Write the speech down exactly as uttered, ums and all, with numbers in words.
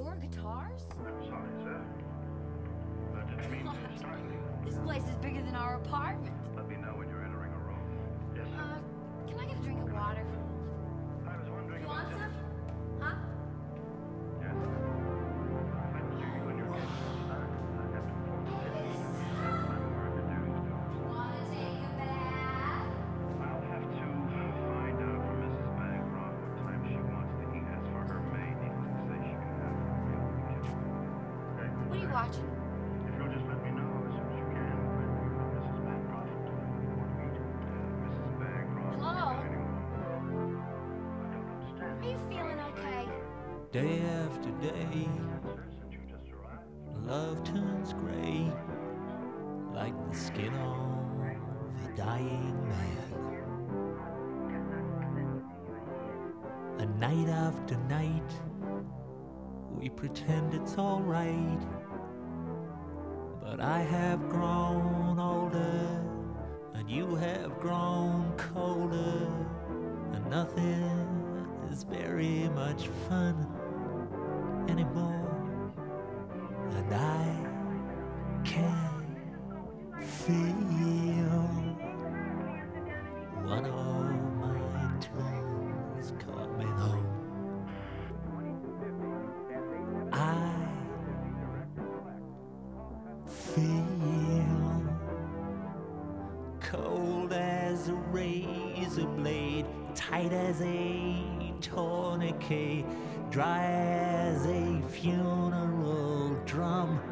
more guitars? I'm sorry, sir. I didn't mean to startle you. This place is bigger than our apartment. Let me know when you're entering a room. Yes, sir. Uh, can I get a drink of water? I was wondering You about want this. some? Huh? Yes. I will hear you when you're getting inside. I have to inform the city. I'm aware of your duties to us. Wanna take a bath? I'll have to find out from Missus Bancroft what time she wants to eat. As for her maid, needless to say, she can have her meal in the kitchen. Okay? What are you watching? If you'll just let me know as soon as you can when you and Missus Bancroft want to meet. Uh, Missus Bancroft. Hello? dining room. I don't understand. Are you feeling okay? Day after day, Sir, since you just arrived. love turns gray, like the skin of a dying man. And night after night, we pretend it's all right. But I have grown older, and you have grown colder, and nothing is very much fun anymore. And I can feel one of my toes coming home. I feel cold as a razor blade, tight as a tourniquet, dry as a funeral drum.